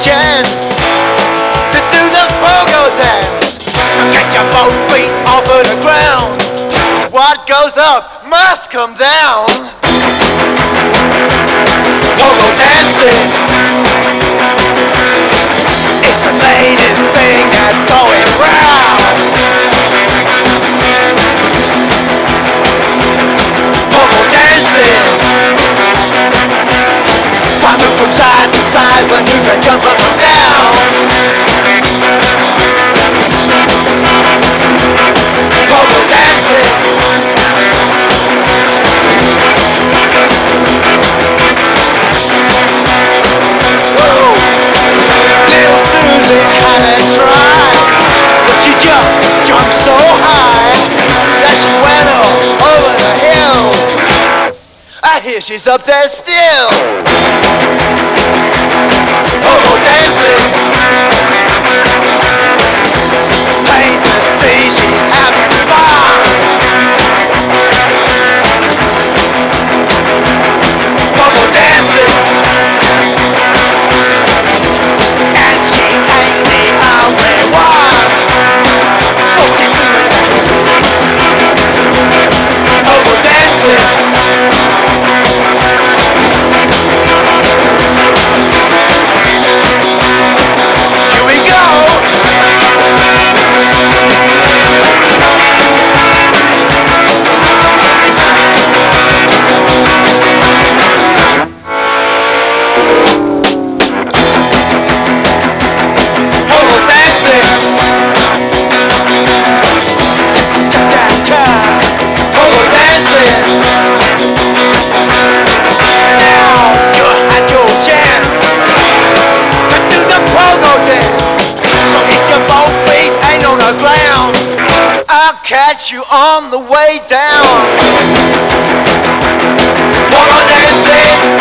chance to do the pogo dance. So get your both feet off of the ground. What goes up must come down. Pogo dancing, it's the latest thing that's going round. Pogo dancing, I move from side to side when you can jump up and down. Pogo dancing, whoa. Little Susie had a try, but she jumped so high that she went all over the hill. I hear she's up there still. Pogo dancing, plain to see she's having fun. Pogo dancing, and she ain't the only one. What's she doing? Pogo dancing. Here we go. Pogo dancing. Cha-cha-cha. Pogo dancing. Now you had your chance to do the pogo dance. So if your both feet ain't on the ground, I'll catch you on the way down. Pogo dancing.